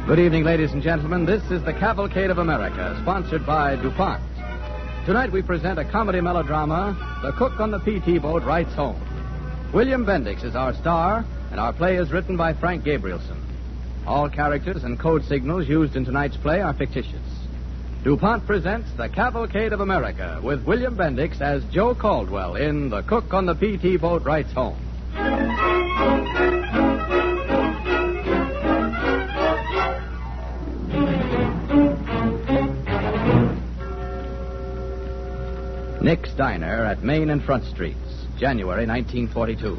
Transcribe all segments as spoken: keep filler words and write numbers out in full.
Good evening, ladies and gentlemen. This is the Cavalcade of America, sponsored by DuPont. Tonight we present a comedy melodrama, The Cook on the P T Boat Writes Home. William Bendix is our star, and our play is written by Frank Gabrielson. All characters and code signals used in tonight's play are fictitious. DuPont presents The Cavalcade of America with William Bendix as Joe Caldwell in The Cook on the P T Boat Writes Home. Nick's Diner at Main and Front Streets, January nineteen forty-two.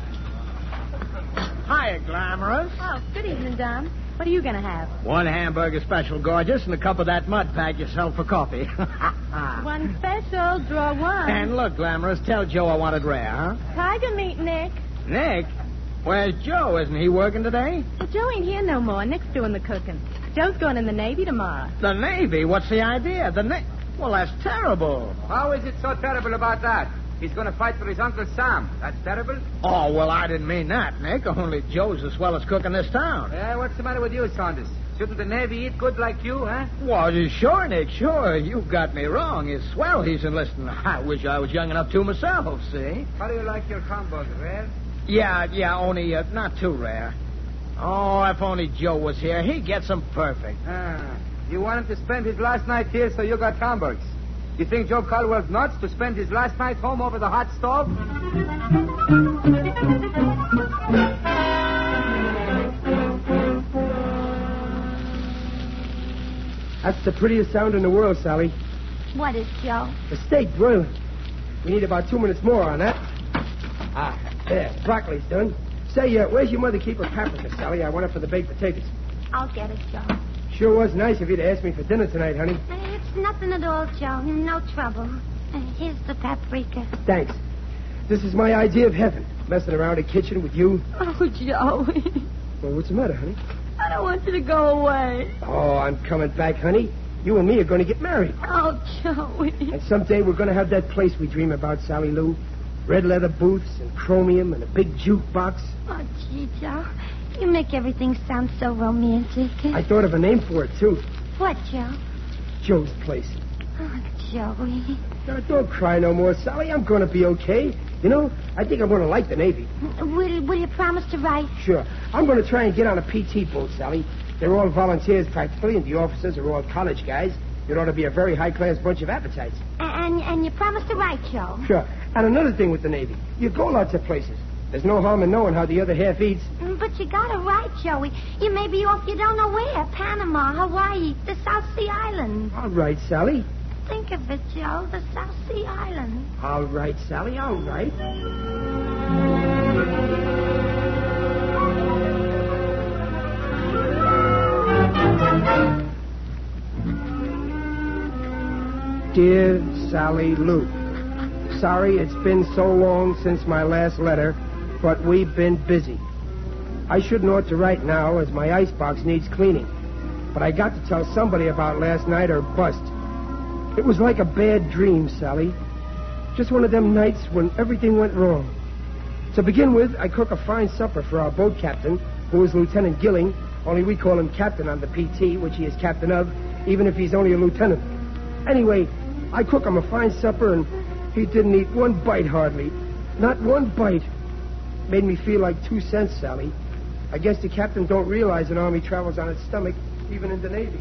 Hiya, Glamorous. Oh, good evening, Don. What are you going to have? One hamburger special, gorgeous, and a cup of that mud pack yourself for coffee. One special, draw one. And look, Glamorous, tell Joe I want it rare, huh? Tiger meat, Nick. Nick? Where's Joe? Isn't he working today? Well, Joe ain't here no more. Nick's doing the cooking. Joe's going in the Navy tomorrow. The Navy? What's the idea? The Navy? Well, that's terrible. How is it so terrible about that? He's going to fight for his Uncle Sam. That's terrible. Oh, well, I didn't mean that, Nick. Only Joe's the swellest cook in this town. Yeah, what's the matter with you, Saunders? Shouldn't the Navy eat good like you, huh? Well, sure, Nick, sure. You got me wrong. It's swell he's enlisting. I wish I was young enough to myself, see? How do you like your combos, rare? Yeah, yeah, only uh, not too rare. Oh, if only Joe was here, he'd get some perfect. Ah, you want him to spend his last night here, so you got Hamburgs. You think Joe Caldwell's nuts to spend his last night home over the hot stove? That's the prettiest sound in the world, Sally. What is, Joe? The steak broiling. We need about two minutes more on that. Ah, there. Broccoli's done. Say, uh, where's your mother keep her paprika, Sally? I want it for the baked potatoes. I'll get it, Joe. Sure was nice of you to ask me for dinner tonight, honey. It's nothing at all, Joe. No trouble. Uh, here's the paprika. Thanks. This is my idea of heaven, messing around a kitchen with you. Oh, Joe. Well, what's the matter, honey? I don't want you to go away. Oh, I'm coming back, honey. You and me are going to get married. Oh, Joey. And someday we're going to have that place we dream about, Sally Lou. Red leather booths and chromium and a big jukebox. Oh, gee, Joe. You make everything sound so romantic. I thought of a name for it, too. What, Joe? Joe's Place. Oh, Joey. Now, don't cry no more, Sally. I'm going to be okay. You know, I think I'm going to like the Navy. Will, will you promise to write? Sure. I'm going to try and get on a P T boat, Sally. They're all volunteers, practically, and the officers are all college guys. It ought to be a very high-class bunch of appetites. And and you promise to write, Joe? Sure. And another thing with the Navy. You go lots of places. There's no harm in knowing how the other half eats. But you got to write, Joey. You may be off you don't know where. Panama, Hawaii, the South Sea Islands. All right, Sally. Think of it, Joe. The South Sea Islands. All right, Sally. All right. Dear Sally Lou, sorry it's been so long since my last letter, but we've been busy. I shouldn't ought to write now, as my icebox needs cleaning. But I got to tell somebody about last night or bust. It was like a bad dream, Sally. Just one of them nights when everything went wrong. To begin with, I cook a fine supper for our boat captain, who is Lieutenant Gilling, only we call him captain on the P T, which he is captain of, even if he's only a lieutenant. Anyway, I cook him a fine supper, and he didn't eat one bite hardly. Not one bite. Made me feel like two cents, Sally. I guess the captain don't realize an army travels on its stomach, even in the Navy.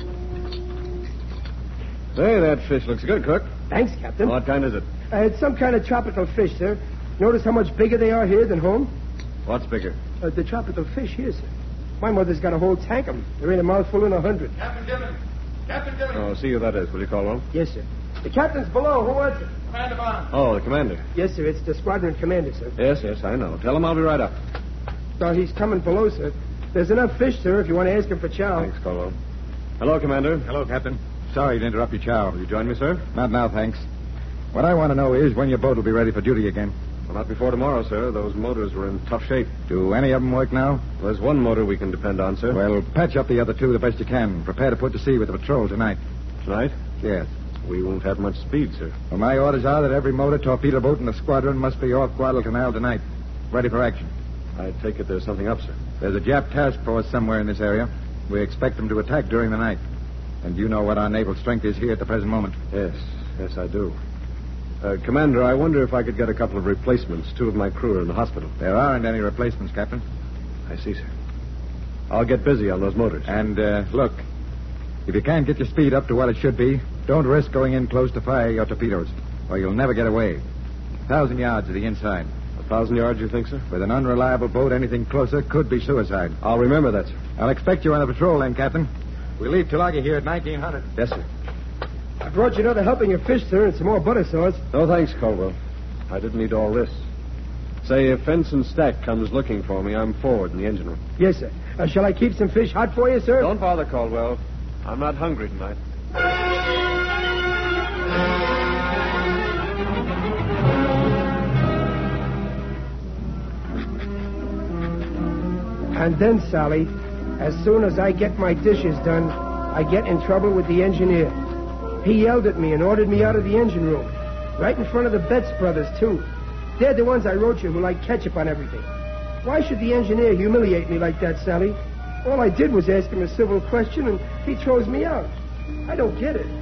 Say, that fish looks good, Cook. Thanks, Captain. What kind is it? Uh, it's some kind of tropical fish, sir. Notice how much bigger they are here than home? What's bigger? Uh, the tropical fish here, sir. My mother's got a whole tank of them. They're in a mouthful in a hundred. Captain Dillon. Captain Dillon. Oh, see who that is. Will you call on? Yes, sir. The captain's below. Who wants it? Commander Bond. Oh, the commander. Yes, sir. It's the squadron commander, sir. Yes, yes, I know. Tell him I'll be right up. So he's coming below, sir. There's enough fish, sir, if you want to ask him for chow. Thanks, Caldwell. Hello, Commander. Hello, Captain. Sorry to interrupt your chow. Will you join me, sir? Not now, thanks. What I want to know is when your boat will be ready for duty again. Well, not before tomorrow, sir. Those motors were in tough shape. Do any of them work now? Well, there's one motor we can depend on, sir. Well, patch up the other two the best you can. Prepare to put to sea with the patrol tonight. Tonight? Yes. We won't have much speed, sir. Well, my orders are that every motor torpedo boat in the squadron must be off Guadalcanal tonight. Ready for action. I take it there's something up, sir. There's a Jap task force somewhere in this area. We expect them to attack during the night. And you know what our naval strength is here at the present moment. Yes, yes, I do. Uh, Commander, I wonder if I could get a couple of replacements. Two of my crew are in the hospital. There aren't any replacements, Captain. I see, sir. I'll get busy on those motors. And, uh, look, if you can't get your speed up to what it should be, don't risk going in close to fire your torpedoes, or you'll never get away. A thousand yards to the inside. A thousand yards, you think, sir? With an unreliable boat, anything closer could be suicide. I'll remember that, sir. I'll expect you on the patrol then, Captain. We leave Tulagi here at nineteen hundred. Yes, sir. I brought you another helping of fish, sir, and some more butter sauce. No, thanks, Caldwell. I didn't need all this. Say, if Ensign Stack comes looking for me, I'm forward in the engine room. Yes, sir. Uh, shall I keep some fish hot for you, sir? Don't bother, Caldwell. I'm not hungry tonight. And then, Sally, as soon as I get my dishes done, I get in trouble with the engineer. He yelled at me and ordered me out of the engine room. Right in front of the Betts brothers, too. They're the ones I wrote you who like ketchup on everything. Why should the engineer humiliate me like that, Sally? All I did was ask him a civil question, and he throws me out. I don't get it.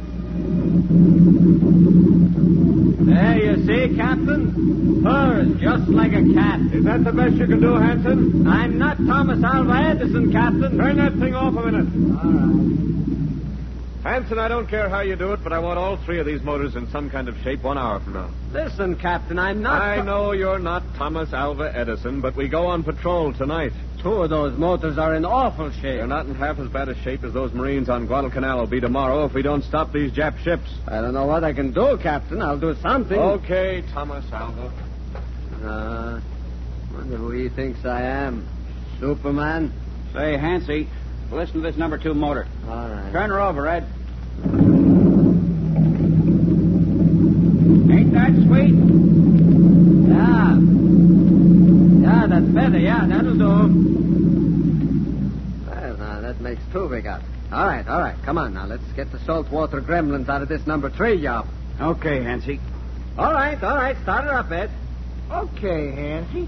There you see, Captain. Purrs just like a cat. Is that the best you can do, Hanson? I'm not Thomas Alva Edison, Captain. Turn that thing off a minute. All right. Hanson, I don't care how you do it, but I want all three of these motors in some kind of shape one hour from now. Listen, Captain, I'm not... I know you're not Thomas Alva Edison, but we go on patrol tonight. Two of those motors are in awful shape. They're not in half as bad a shape as those Marines on Guadalcanal will be tomorrow if we don't stop these Jap ships. I don't know what I can do, Captain. I'll do something. Okay, Thomas Alva. Uh, wonder who he thinks I am. Superman? Say, Hansie, listen to this number two motor. All right. Turn her over, Ed. Ain't that sweet? Yeah. Yeah, that's better. Yeah, that'll do. Well, now, that makes two we got. All right, all right. Come on now. Let's get the saltwater gremlins out of this number three job. Okay, Hansie. All right, all right. Start her up, Ed. Okay, Hansie.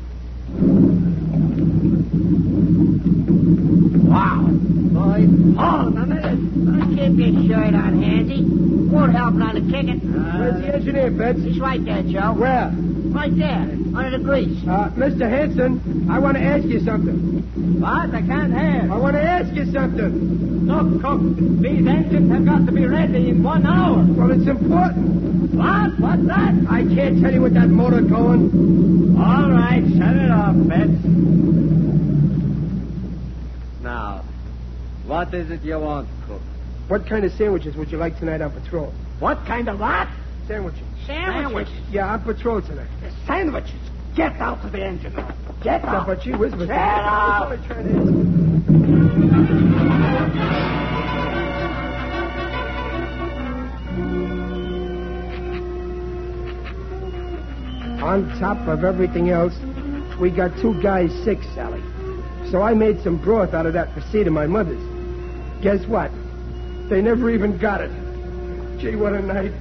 Wow. Boys. Oh, now listen. Keep your shirt on, Hansie. Won't help none to kick it. Uh, Where's the engineer, Betts? He's right there, Joe. Where? Right there, under the grease. Uh, Mister Hanson, I want to ask you something. What? I can't hear. I want to ask you something. Look, Cook, these engines have got to be ready in one hour. Well, it's important. What? What's that? I can't tell you with that motor going. All right, shut it off, Betts. Now, what is it you want, Cook? What kind of sandwiches would you like tonight on patrol? What kind of what? Sandwiches. Sandwiches. Yeah, on patrol tonight. Sandwiches. Get out to the engine room. Get Now, out. but gee whiz, Mister Get out. That's all I'm trying to ask you. On top of everything else, we got two guys sick, Sally. So I made some broth out of that receipt of my mother's. Guess what? They never even got it. Gee, what a night.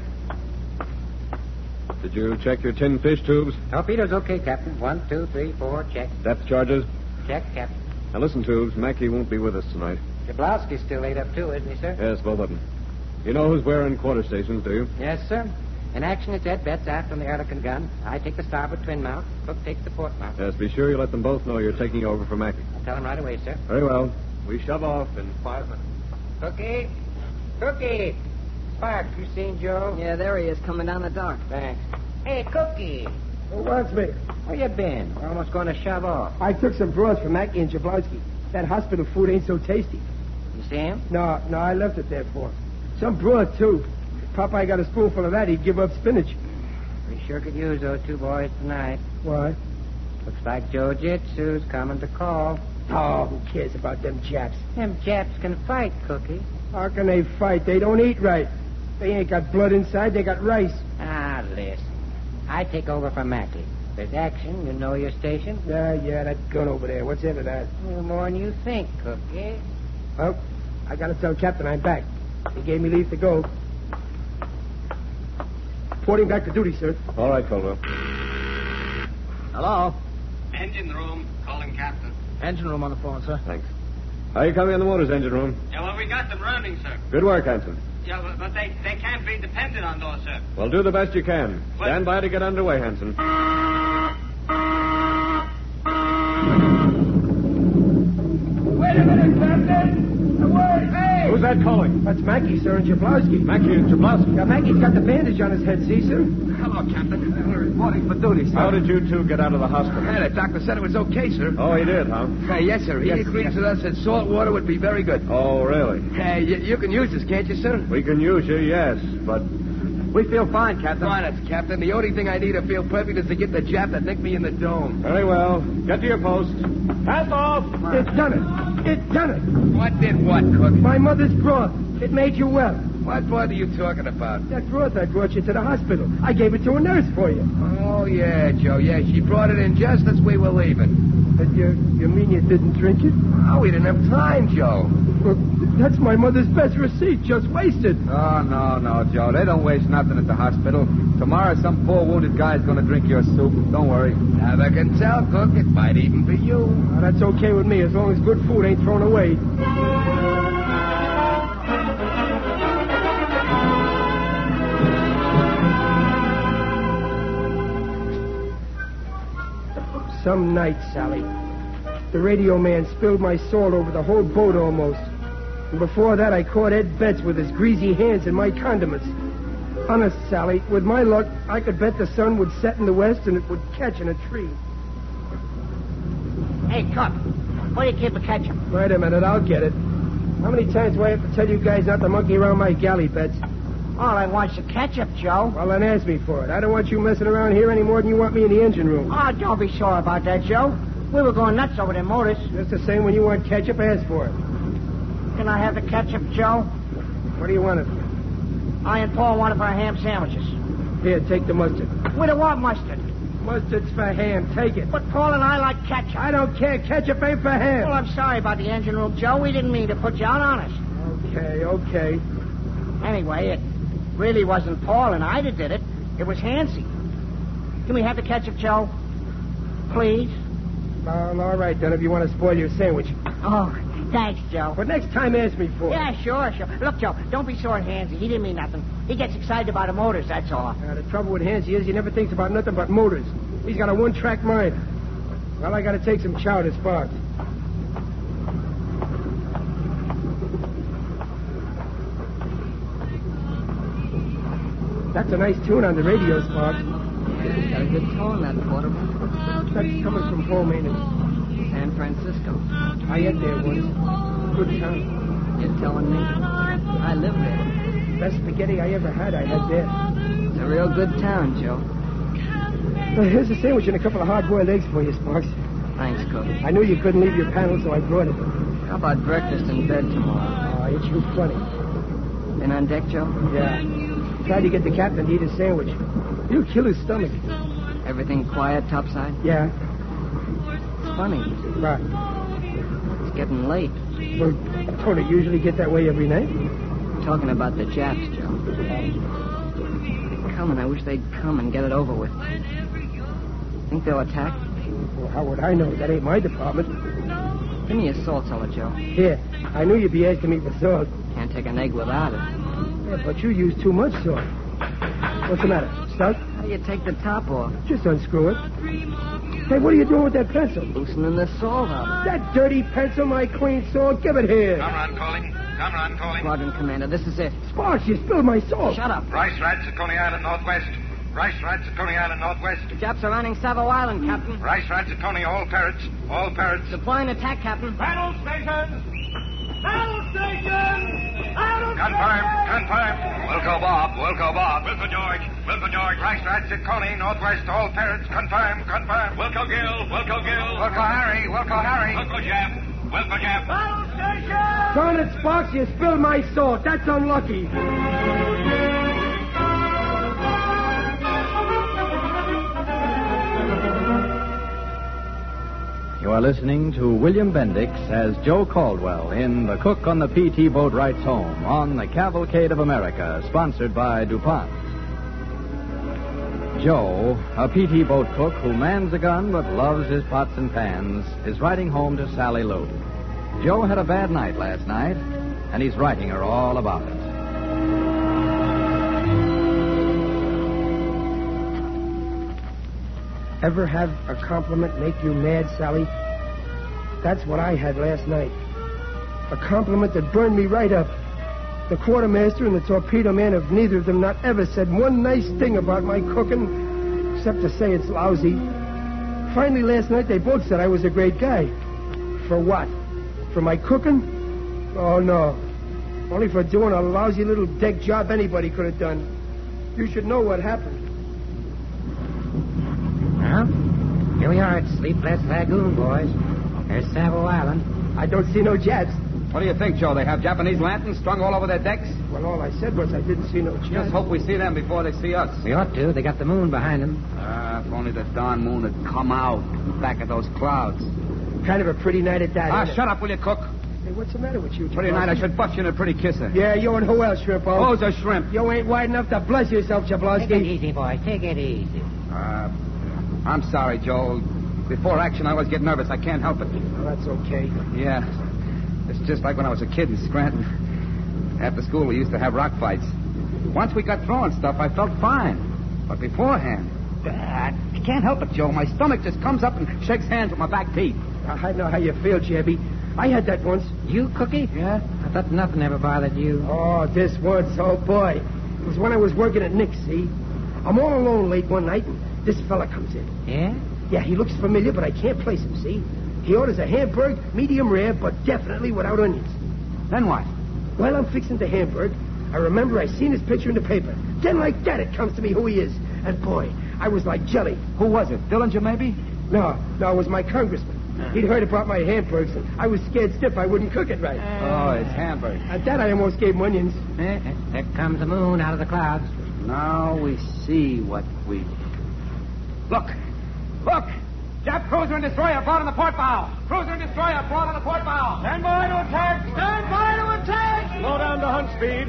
Did you check your tin fish tubes? Torpedoes okay, Captain. One, two, three, four, check. Depth charges? Check, Captain. Now listen, Tubes, Mackey won't be with us tonight. Jablowski's still laid up, too, isn't he, sir? Yes, both of them. You know who's wearing quarter stations, do you? Yes, sir. In action, it's Ed Betts aft on the Ehrlichen gun. I take the starboard twin mount. Cook takes the port mount. Yes, be sure you let them both know you're taking over for Mackey. I'll tell him right away, sir. Very well. We shove off in five minutes. Cookie! Cookie! Spark, you seen Joe? Yeah, there he is, coming down the dock. Thanks. Hey, Cookie! Who wants me? Where you been? We're almost going to shove off. I took some broth from Mackey and Jablowski. That hospital food ain't so tasty. You see him? No, no, I left it there for him. Some broth, too. If Popeye got a spoonful of that, he'd give up spinach. We sure could use those two boys tonight. Why? Looks like Joe Jitsu's coming to call. Oh, who cares about them Japs? Them Japs can fight, Cookie. How can they fight? They don't eat right. They ain't got blood inside. They got rice. Ah, listen. I take over for Mackey. If there's action, you know your station. Yeah, yeah, that gun over there. What's into that? Well, more than you think, Cookie. Well, I gotta tell Captain I'm back. He gave me leave to go. Reporting back to duty, sir. All right, Caldwell. Hello? Engine room, calling Captain. Engine room on the phone, sir. Thanks. How you coming on the motors, engine room? Yeah, well, we got them running, sir. Good work, Hanson. Yeah, but, but they, they can't be depended on, though, sir. Well, do the best you can. What? Stand by to get underway, Hanson. Wait a minute, Captain. Wait, hey! Who's that calling? That's Mackie, sir, and Jablowski. Mackie and Jablowski. Yeah, Mackie's got the bandage on his head, see, sir? Hello, Captain. We're reporting for duty, sir. How did you two get out of the hospital? Hey, the doctor said it was okay, sir. Oh, he did, huh? Hey, yes, sir. He Yes, agreed yes. with us that salt water would be very good. Oh, really? Hey, you, you can use this, can't you, sir? We can use you, yes, but We feel fine, Captain. Fine, it's Captain. The only thing I need to feel perfect is to get the jab that nicked me in the dome. very well. Get to your post. Hands off! It done it. It done it. What did what, Cook? My mother's broth. It made you well. What blood are you talking about? That broth I brought you to the hospital. I gave it to a nurse for you. Oh, yeah, Joe. Yeah, she brought it in just as we were leaving. But you, you mean you didn't drink it? Oh, we didn't have time, Joe. Well, that's my mother's best receipt, just wasted. Oh, no, no, Joe. They don't waste nothing at the hospital. Tomorrow, some poor wounded guy's going to drink your soup. Don't worry. Never can tell, Cook. It might even be you. Well, that's okay with me, as long as good food ain't thrown away. Some night, Sally. The radio man spilled my salt over the whole boat almost. And before that, I caught Ed Betts with his greasy hands in my condiments. Honest, Sally, with my luck, I could bet the sun would set in the west and it would catch in a tree. Hey, Cook, where do you keep a ketchup? Wait a minute, I'll get it. How many times do I have to tell you guys not to monkey around my galley, Betts? All I want's the ketchup, Joe. Well, then ask me for it. I don't want you messing around here any more than you want me in the engine room. Oh, don't be sore about that, Joe. We were going nuts over them motors. Just the same when you want ketchup, ask for it. Can I have the ketchup, Joe? What do you want it? I and Paul want it for our ham sandwiches. Here, take the mustard. We don't want mustard. Mustard's for ham. Take it. But Paul and I like ketchup. I don't care. Ketchup ain't for ham. Well, I'm sorry about the engine room, Joe. We didn't mean to put you out on us. Okay, okay. Anyway, it really wasn't Paul and I that did it. It was Hansie. Can we have the ketchup, Joe? Please? Well, all right, then, if you want to spoil your sandwich. Oh, thanks, Joe. But next time, ask me for it. Yeah, sure, sure. Look, Joe, don't be sore at Hansie. He didn't mean nothing. He gets excited about the motors, that's all. Uh, the trouble with Hansie is he never thinks about nothing but motors. He's got a one-track mind. Well, I got to take some chow to Sparks. That's a nice tune on the radio, Sparks. Got a good tone, that quarterback. That's coming from Paul Maintenance. San Francisco. I ate there once. Good town. You're telling me? I live there. Best spaghetti I ever had, I had there. It's a real good town, Joe. Uh, here's a sandwich and a couple of hard-boiled eggs for you, Sparks. Thanks, Cook. I knew you couldn't leave your panel, so I brought it. How about breakfast in bed tomorrow? Oh, ain't you funny? Been on deck, Joe? Yeah. Tried to get the captain to eat his sandwich. He'll kill his stomach. Everything quiet topside? Yeah. It's funny. Right. It's getting late. Well, don't it usually get that way every night? Talking about the Japs, Joe. They're coming. I wish they'd come and get it over with. Think they'll attack? Well, how would I know? That ain't my department. Give me a salt cellar, Joe. Here. I knew you'd be asking me for salt. Can't take an egg without it. Yeah, but you use too much salt. What's the matter? Stuck? How do you take the top off? Just unscrew it. Hey, what are you doing with that pencil? Loosening the salt up. That dirty pencil, my clean salt. Give it here. Comrade calling. Comrade calling. Squadron Commander, this is it. Sparks, you spilled my salt. Shut up. Rice rats at Coney Island Northwest. Rice rats at Coney Island Northwest. The Japs are running Savo Island, Captain. Rice rats at Coney, all parrots. All parrots. Deploying attack, Captain. Battle stations! Battle stations! Confirm, confirm. Wilco Bob, Wilco Bob. Wilco George, Wilco George. Rice rats at Coney, Northwest, all parrots. Confirm, confirm. Wilco Gill, Wilco Gill. Wilco Harry, Wilco Harry. Wilco Jap, Wilco Jap. Battle station! Darn it, Sparks, you spilled my salt. That's unlucky. You are listening to William Bendix as Joe Caldwell in The Cook on the P T Boat Writes Home on the Cavalcade of America, sponsored by DuPont. Joe, a P T boat cook who mans a gun but loves his pots and pans, is riding home to Sally Lou. Joe had a bad night last night, and he's writing her all about it. Ever have a compliment make you mad, Sally? That's what I had last night. A compliment that burned me right up. The quartermaster and the torpedo man have neither of them not ever said one nice thing about my cooking, except to say it's lousy. Finally, last night, they both said I was a great guy. For what? For my cooking? Oh, no. Only for doing a lousy little deck job anybody could have done. You should know what happened. Well, here we are at Sleepless Lagoon, boys. There's Savo Island. I don't see no Japs. What do you think, Joe? They have Japanese lanterns strung all over their decks? Well, all I said was I didn't see no Japs. Just hope we see them before they see us. We ought to. They got the moon behind them. Ah, if only the darn moon had come out back of those clouds. Kind of a pretty night at that. Ah, isn't it? shut up, will you, Cook? Hey, what's the matter with you, Pretty night, I should bust you in a pretty kisser. Yeah, you and who else, Shrimpo? Who's a shrimp? You ain't wide enough to bless yourself, Jablonski. Take it easy, boys. Take it easy. Uh, I'm sorry, Joel. Before action, I always get nervous. I can't help it. Well, that's okay. Yeah. It's just like when I was a kid in Scranton. After school, we used to have rock fights. Once we got throwing stuff, I felt fine. But beforehand, I can't help it, Joe. My stomach just comes up and shakes hands with my back teeth. I know how you feel, Jebby. I had that once. You, Cookie? Yeah? I thought nothing ever bothered you. Oh, this once, oh boy. It was when I was working at Nick's, see? I'm all alone late one night, and this fella comes in. Yeah? Yeah, he looks familiar, but I can't place him, see? He orders a hamburg, medium rare, but definitely without onions. Then what? While I'm fixing the hamburg, I remember I seen his picture in the paper. Then like that, it comes to me who he is. And boy, I was like jelly. Who was it? Dillinger, maybe? No, no, it was my congressman. He'd heard about my hamburgs, and I was scared stiff I wouldn't cook it right. Oh, it's hamburg. At that, I almost gave him onions. Eh, eh, there comes the moon out of the clouds. Now we see what we... Look! Look! Jap cruiser and destroyer brought on the port bow. Cruiser and destroyer brought on the port bow. Stand by to attack! Stand by to attack! Slow down to hunt speed.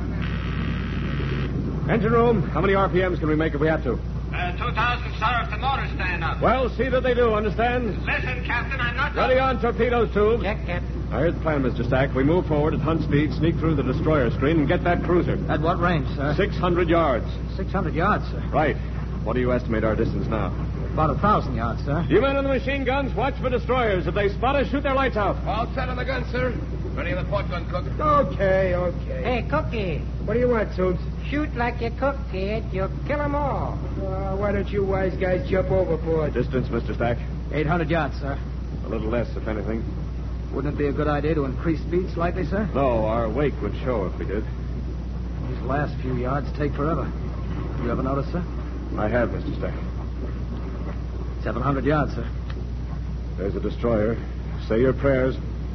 Engine room, how many R P Ms can we make if we have to? Uh, two thousand, sir, if the motors stand up. Well, see that they do, understand? Listen, Captain, I'm not... Ready on torpedoes, tube. Check, Captain. Now, here's the plan, Mister Stack. We move forward at hunt speed, sneak through the destroyer screen, and get that cruiser. At what range, sir? Six hundred yards. Six hundred yards, sir. Right. What do you estimate our distance now? About a thousand yards, sir. You men on the machine guns, watch for destroyers. If they spot us, shoot their lights out. All set on the gun, sir. Ready on the port gun, Cook. Okay, okay. Hey, Cookie. What do you want, Tubes? Shoot like you cook, kid. You'll kill 'em all. Uh, why don't you wise guys jump overboard? Distance, Mister Stack? Eight hundred yards, sir. A little less, if anything. Wouldn't it be a good idea to increase speed slightly, sir? No, our wake would show if we did. These last few yards take forever. You ever notice, sir? I have, Mister Stack. Seven hundred yards, sir. There's a destroyer. Say your prayers.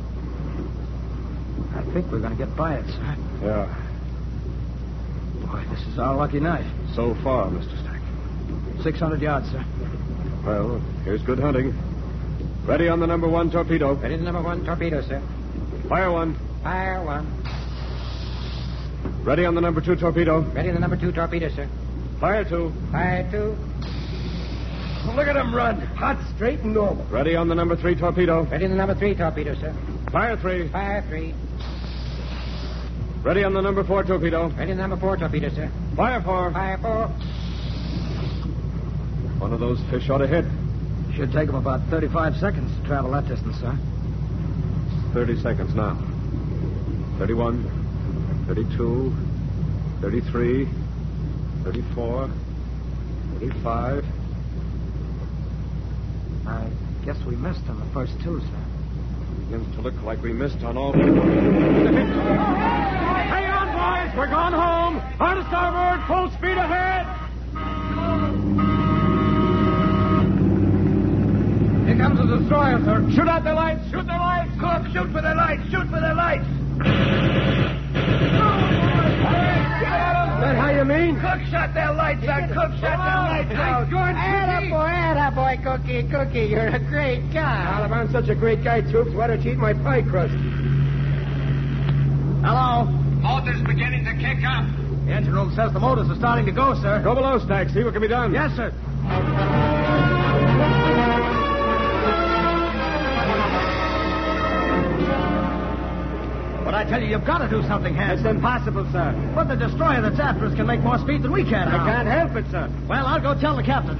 I think we're going to get by it, sir. Yeah. Boy, this is our lucky night. So far, Mister Stack. Six hundred yards, sir. Well, here's good hunting. Ready on the number one torpedo. Ready the number one torpedo, sir. Fire one. Fire one. Ready on the number two torpedo. Ready the number two torpedo, sir. Fire two. Fire two. Look at him run. Hot, straight, and normal. Ready on the number three torpedo. Ready the number three torpedo, sir. Fire three. Fire three. Ready on the number four torpedo. Ready the number four torpedo, sir. Fire four. Fire four. One of those fish ought to hit. Should take them about thirty-five seconds to travel that distance, sir. Thirty seconds now. Thirty-one. Thirty-two. Thirty-three. Thirty-four. Thirty-five. I guess we missed on the first two, sir. Begins to look like we missed on all. Hang on, boys! We're going home! Hard to starboard! Full speed ahead! Here comes the destroyer, sir. Shoot out their lights! Shoot their lights! Cook, shoot for their lights! Shoot for their lights! Is that how you mean? Cook shot their lights out! Cook shot their lights out! Attaboy, attaboy, Cookie, Cookie. You're a great guy. Well, if I'm such a great guy, Tubes, why don't you eat my pie crust? Hello? Motor's beginning to kick up. The engine room says the motors are starting to go, sir. Go below, Stack. See what can be done. Yes, sir. But I tell you, you've got to do something, Hans. It's impossible, sir. But the destroyer that's after us can make more speed than we can. I can't help it, sir. Well, I'll go tell the captain.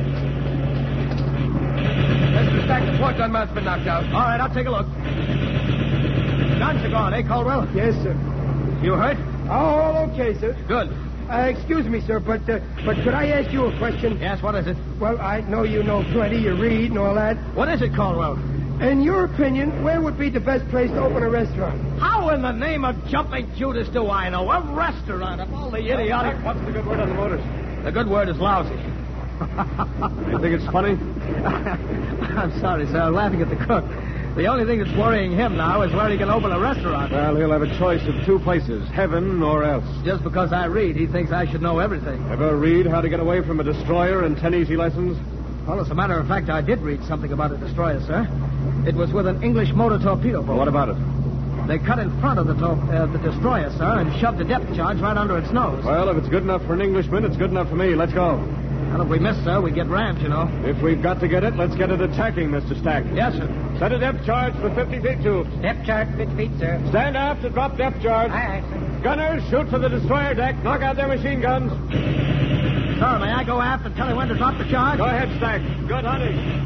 Mister Stack, the port gun mount's been knocked out. All right, I'll take a look. Guns are gone, eh, Caldwell? Yes, sir. You hurt? All okay, sir. Good. Uh, excuse me, sir, but uh, but could I ask you a question? Yes, what is it? Well, I know you know plenty, you read and all that. What is it, Caldwell? In your opinion, where would be the best place to open a restaurant? How in the name of jumping Judas do I know? A restaurant of all the idiotic... What's the good word on the motors? The good word is lousy. You think it's funny? I'm sorry, sir. I'm laughing at the cook. The only thing that's worrying him now is where he can open a restaurant. Well, he'll have a choice of two places, heaven or else. Just because I read, he thinks I should know everything. Ever read How to Get Away from a Destroyer and Ten Easy Lessons? Well, as a matter of fact, I did read something about a destroyer, sir. It was with an English motor torpedo boat. Well, what about it? They cut in front of the, to- uh, the destroyer, sir, and shoved a depth charge right under its nose. Well, if it's good enough for an Englishman, it's good enough for me. Let's go. Well, if we miss, sir, we get rammed, you know. If we've got to get it, let's get it attacking, Mister Stack. Yes, sir. Set a depth charge for fifty feet tubes. Depth charge, fifty feet, sir. Stand aft to drop depth charge. Aye, aye, sir. Gunners, shoot for the destroyer deck. Knock out their machine guns. Sir, may I go aft and tell you when to drop the charge? Go ahead, Stack. Good hunting.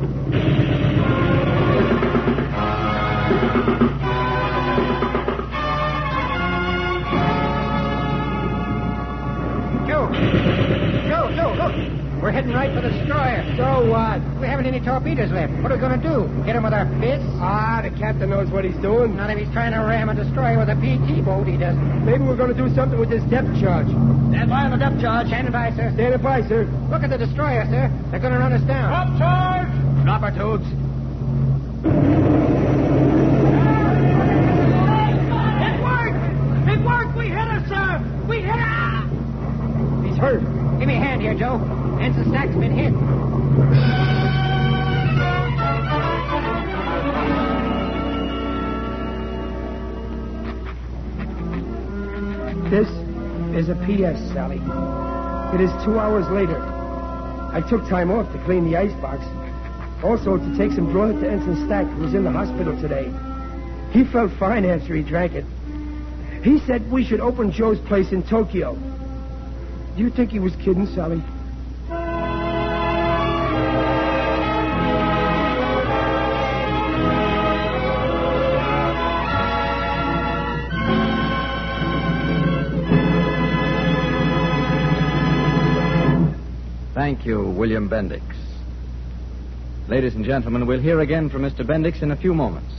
Joe. Joe, Joe, look. We're heading right for the destroyer. So what? We haven't any torpedoes left. What are we going to do? Hit him with our fists? Ah, the captain knows what he's doing. Not if he's trying to ram a destroyer with a P T boat, he doesn't. Maybe we're going to do something with this depth charge. Stand by on the depth charge. Standing by, sir. Standing by, sir. Look at the destroyer, sir. They're going to run us down. Up charge! Drop our tubes. It worked! It worked! We hit her, sir! We hit her! He's hurt. Give me a hand here, Joe. Ensign Stack's been hit. This is a P S, Sally. It is two hours later. I took time off to clean the icebox. Also to take some broth to Ensign Stack, who's in the hospital today. He felt fine after he drank it. He said we should open Joe's place in Tokyo. Do you think he was kidding, Sally? Thank you, William Bendix. Ladies and gentlemen, we'll hear again from Mister Bendix in a few moments.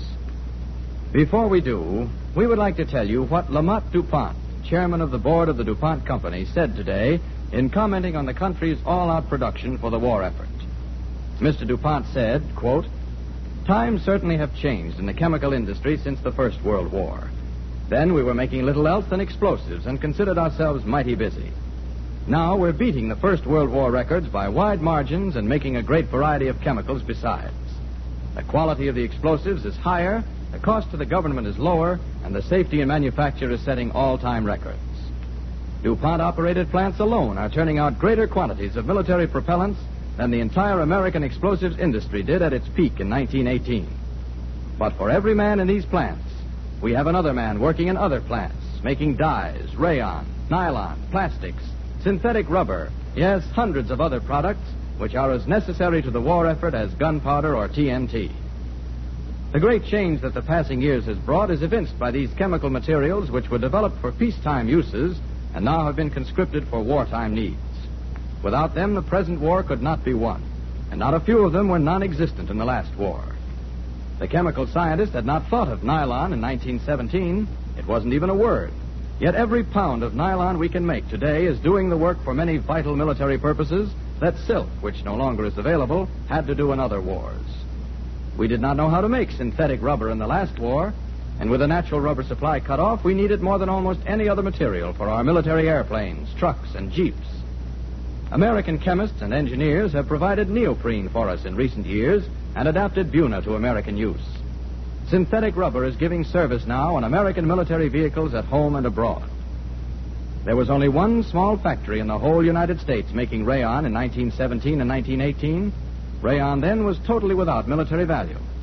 Before we do, we would like to tell you what Lamont DuPont, chairman of the board of the DuPont Company, said today in commenting on the country's all-out production for the war effort. Mister DuPont said, quote, "Times certainly have changed in the chemical industry since the First World War. Then we were making little else than explosives and considered ourselves mighty busy. Now we're beating the First World War records by wide margins and making a great variety of chemicals besides. The quality of the explosives is higher, the cost to the government is lower, and the safety in manufacture is setting all-time records. DuPont-operated plants alone are turning out greater quantities of military propellants than the entire American explosives industry did at its peak in nineteen eighteen. But for every man in these plants, we have another man working in other plants, making dyes, rayon, nylon, plastics, synthetic rubber, yes, hundreds of other products which are as necessary to the war effort as gunpowder or T N T. The great change that the passing years has brought is evinced by these chemical materials which were developed for peacetime uses and now have been conscripted for wartime needs. Without them, the present war could not be won, and not a few of them were non-existent in the last war. The chemical scientists had not thought of nylon in nineteen seventeen. It wasn't even a word. Yet every pound of nylon we can make today is doing the work for many vital military purposes that silk, which no longer is available, had to do in other wars. We did not know how to make synthetic rubber in the last war, and with the natural rubber supply cut off, we needed more than almost any other material for our military airplanes, trucks, and jeeps. American chemists and engineers have provided neoprene for us in recent years and adapted Buna to American use. Synthetic rubber is giving service now on American military vehicles at home and abroad. There was only one small factory in the whole United States making rayon in nineteen seventeen and nineteen eighteen. Rayon then was totally without military value.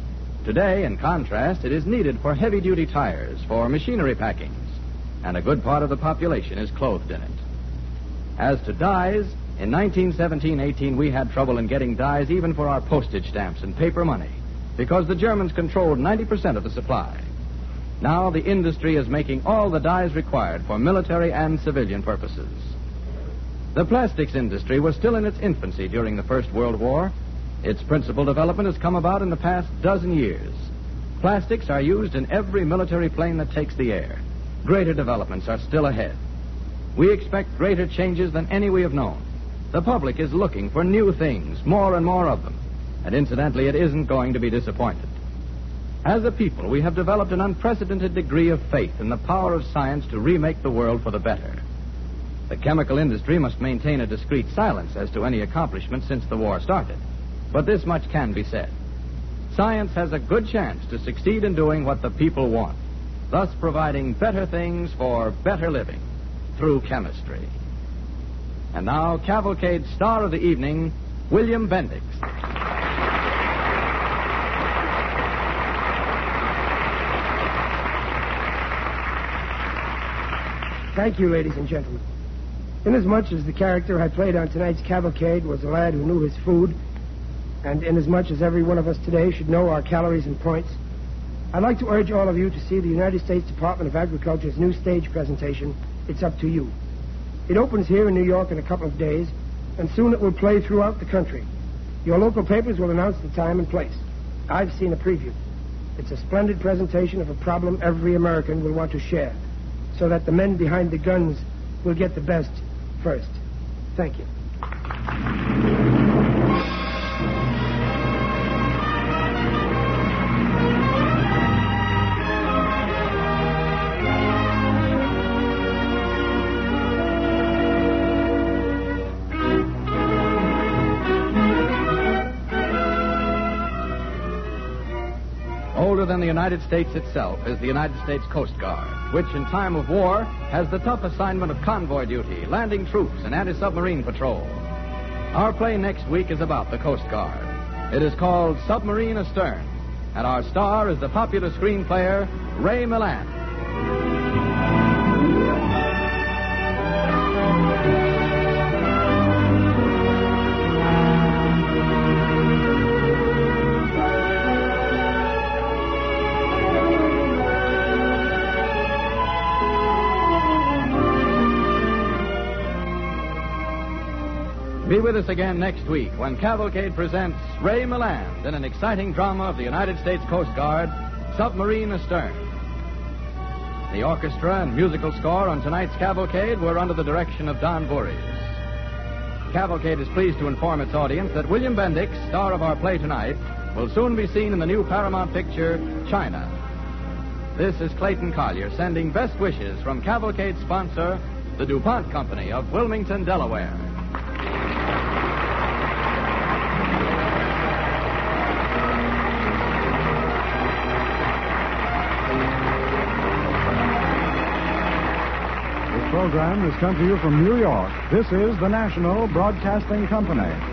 Today, in contrast, it is needed for heavy-duty tires, for machinery packings, and a good part of the population is clothed in it. As to dyes, in nineteen seventeen eighteen, we had trouble in getting dyes even for our postage stamps and paper money, because the Germans controlled ninety percent of the supply. Now the industry is making all the dyes required for military and civilian purposes. The plastics industry was still in its infancy during the First World War. Its principal development has come about in the past dozen years. Plastics are used in every military plane that takes the air. Greater developments are still ahead. We expect greater changes than any we have known. The public is looking for new things, more and more of them. And incidentally, it isn't going to be disappointed. As a people, we have developed an unprecedented degree of faith in the power of science to remake the world for the better. The chemical industry must maintain a discreet silence as to any accomplishment since the war started. But this much can be said. Science has a good chance to succeed in doing what the people want, thus providing better things for better living through chemistry. And now, Cavalcade star of the evening, William Bendix. Thank you, ladies and gentlemen. Inasmuch as the character I played on tonight's Cavalcade was a lad who knew his food, and inasmuch as every one of us today should know our calories and points, I'd like to urge all of you to see the United States Department of Agriculture's new stage presentation, It's Up to You. It opens here in New York in a couple of days, and soon it will play throughout the country. Your local papers will announce the time and place. I've seen a preview. It's a splendid presentation of a problem every American will want to share, so that the men behind the guns will get the best first. Thank you. Older than the United States itself is the United States Coast Guard, which in time of war has the tough assignment of convoy duty, landing troops, and anti-submarine patrol. Our play next week is about the Coast Guard. It is called Submarine Astern, and our star is the popular screen player, Ray Milland. Be with us again next week when Cavalcade presents Ray Milland in an exciting drama of the United States Coast Guard, Submarine Astern. The orchestra and musical score on tonight's Cavalcade were under the direction of Don Voorhees. Cavalcade is pleased to inform its audience that William Bendix, star of our play tonight, will soon be seen in the new Paramount picture, China. This is Clayton Collier sending best wishes from Cavalcade's sponsor, the DuPont Company of Wilmington, Delaware. This program has come to you from New York. This is the National Broadcasting Company.